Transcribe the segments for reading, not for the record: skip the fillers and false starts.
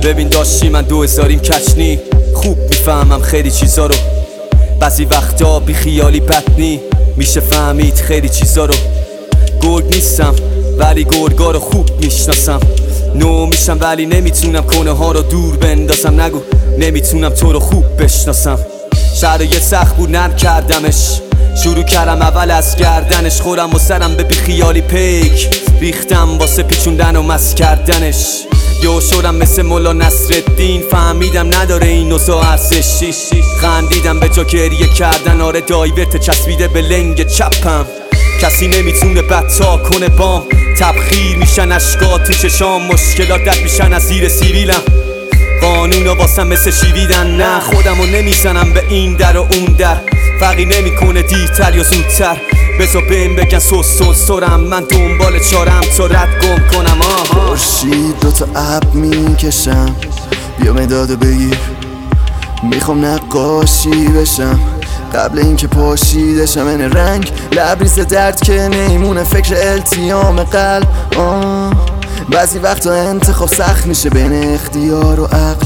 ببین داشتی من 2000 کچنی، خوب میفهمم خیلی چیزا رو، بعضی وقتا بی خیالی بدنی میشه فهمید خیلی چیزا رو. گرگ نیستم ولی گرگا رو خوب میشناسم، نو میشم ولی نمیتونم کنه ها رو دور بندازم. نگو نمیتونم تو رو خوب بشناسم. شرایط سخت بود نرم کردمش، شروع کردم اول از گردنش، خورم و سرم به بیخیالی پیک ریختم واسه پیچوندن و مس کردنش. یو شدم مثل مولا نصرالدین، فهمیدم نداره این اوضاع ارزشی. خندیدم به جا گریه کردن، آره دایورت چسبیده به لنگ چپم. کسی نمیتونه بدتا کنه بام، تبخیر میشن اشکا تو چشام، مشکلات رد میشن از زیر سیبیلم. قانونا واسم مثل شیویدن، نه خودمو نمیزنم به این در و اون در، فرقی نمیکنه دیرتر یا زودتر. بذار بهم بگن سرم، من دنبال چارم تا رد گم کنم. خورشید دوتا اب میکشم، بیا مدادو بگیر، میخوام نقاشی بشم قبل اینکه پاشیدشم. این رنگ لبریز درد که نیمونه، فکر التیام قلب. بعضی وقتا انتخاب سخت میشه بین اختیار و عقل.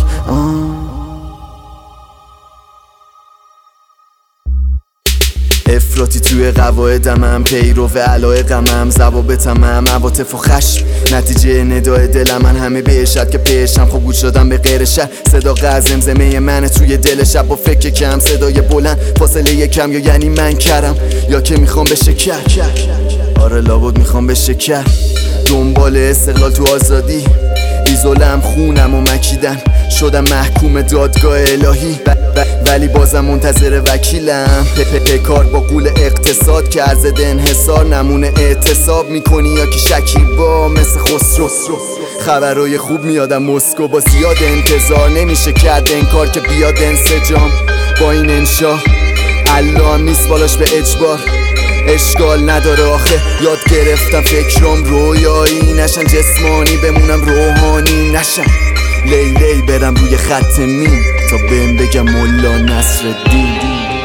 افراطی توی قواعدم، پیرو علایقم، ضوابطم، عواطف و خشم، نتیجه ندای دلم. من همه بهشت که پیشم خوب گوش شدم به غیر شهر. صدا زمزمه منه توی دل شب با فکر کم، صدای بلند فاصله کم، یا یعنی من کرم یا که میخوام به شکر. آره لابد میخوام به شکر، دنبال استقلال تو آزادی، ایزولم خونم و مکیدن، شدم محکوم دادگاه الهی ولی بازم منتظر وکیلم. کار با قول اقتصاد که از انحصار نمونه اعتصاب میکنی یا که شکیبا مثل خسرو. خبرای خوب میادم مسکو، با زیاد انتظار نمیشه کرد انکار که بیاد انسجام با این انشا. الله هم نیست بالاش به اجبار، اشکال نداره آخه یاد گرفتم فکرام رویایی نشن، جسمانی بمونم روحانی نشم. لیلی برم روی خط میم تا بهم بگم مولا نصرالدین.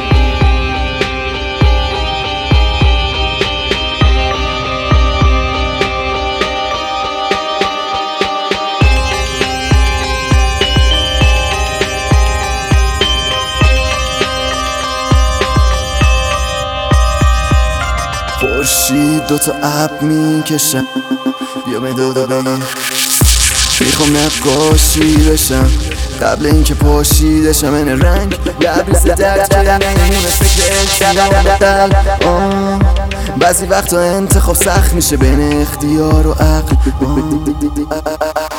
خورشید دوتا اب میکشم، بیا مدادو بگیر، میخوام نقاشی بشم قبل اینکه پاشیدشم. این رنگ لبریز درد که نمیمونه، فکر التیام قلب. بعضی وقتا انتخاب سخت میشه بین اختیار و عقل.